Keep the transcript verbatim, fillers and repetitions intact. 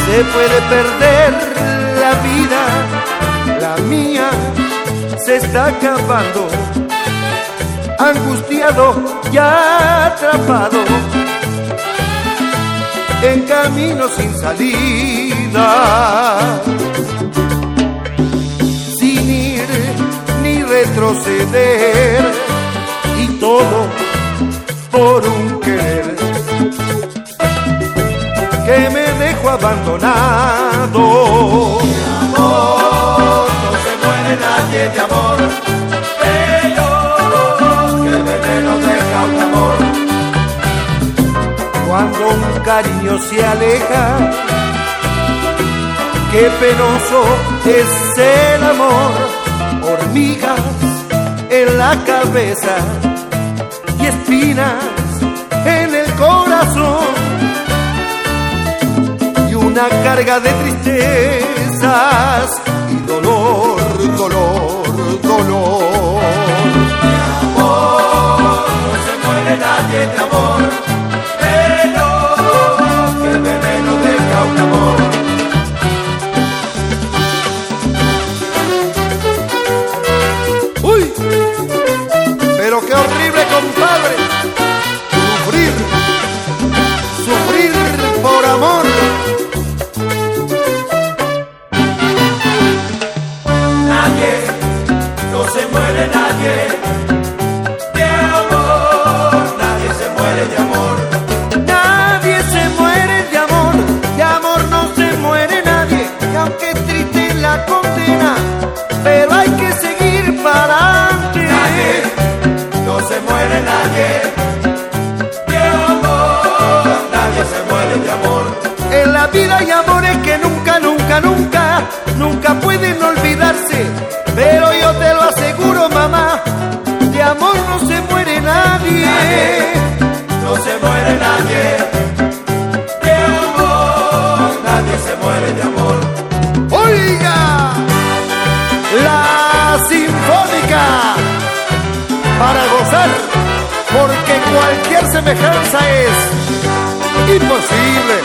se puede perder la vida, la mía se está acabando, angustiado y atrapado, en camino sin salida, sin ir ni retroceder, y todo por un querer que me dejó abandonado. De amor no se muere nadie, de amor, pero que el veneno deja un amor. Cuando un cariño se aleja, qué penoso es el amor. Hormigas en la cabeza y espinas en el corazón, y una carga de tristezas y dolor, dolor, dolor. De amor no se muere nadie, de amor, pero que el veneno deja un amor. ¡Uy! Pero qué horrible, compadre, sufrir, sufrir por amor. Nadie, no se muere nadie, de amor, nadie se muere de amor. Nadie se muere de amor, de amor no se muere nadie, y aunque es triste la condena, pero hay que seguir para adelante. Nadie, no se muere nadie, de amor, nadie se muere de amor. En la vida hay amores que nunca, nunca, nunca, nunca pueden olvidarse, pero yo te lo aseguro, mamá, de amor no se muere nadie. Nadie, no se muere nadie, de amor, nadie se muere de amor. Oiga, la sinfónica para gozar, porque cualquier semejanza es imposible.